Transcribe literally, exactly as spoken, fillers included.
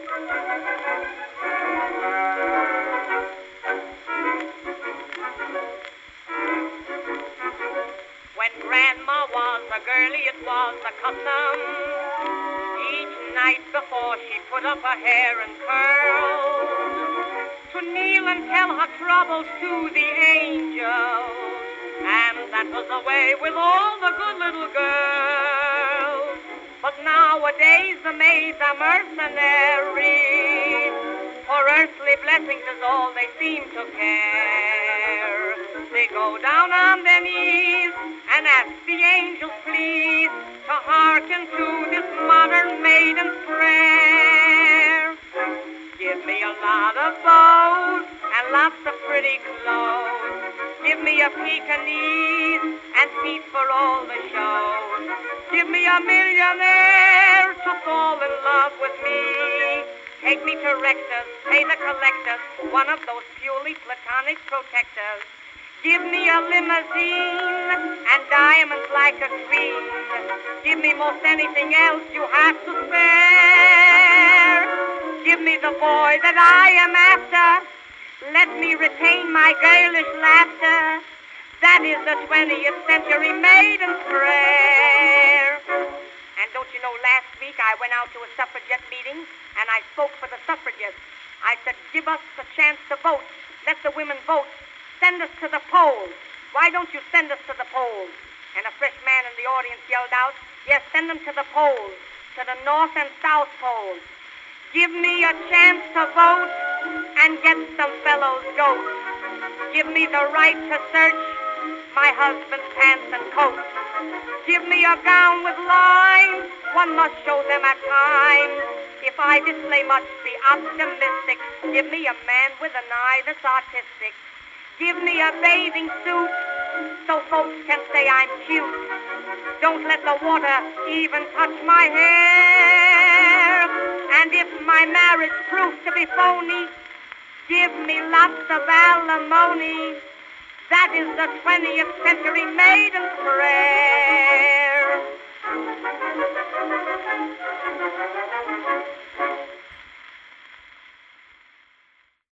When Grandma was a girlie, it was the custom each night before she put up her hair and curls to kneel and tell her troubles to the angels. And that was the way with all the good little girls. But nowadays the maids are mercenary, for earthly blessings is all they seem to care. They go down on their knees and ask the angels please to hearken to this modern maiden's prayer. Give me a lot of bows and lots of pretty clothes. Give me a Pekingese and feet for all the shows. Give me a millionaire to fall in love with me. Take me to Rex's, pay the collectors, one of those purely platonic protectors. Give me a limousine and diamonds like a queen. Give me most anything else you have to spare. Give me the boy that I am after. Let me retain my girlish laughter. That is the twentieth century maiden's prayer. And don't you know, last week I went out to a suffragette meeting and I spoke for the suffragettes. I said, give us the chance to vote. Let the women vote. Send us to the polls. Why don't you send us to the polls? And a fresh man in the audience yelled out, yes, send them to the polls, to the North and South poles. Give me a chance to vote and get some fellows' goats. Give me the right to search my husband's pants and coat. Give me a gown with lines, one must show them at times. If I display much, be optimistic. Give me a man with an eye that's artistic. Give me a bathing suit so folks can say I'm cute. Don't let the water even touch my hair. And if my marriage proves to be phony, give me lots of alimony. That is the twentieth century maiden's prayer.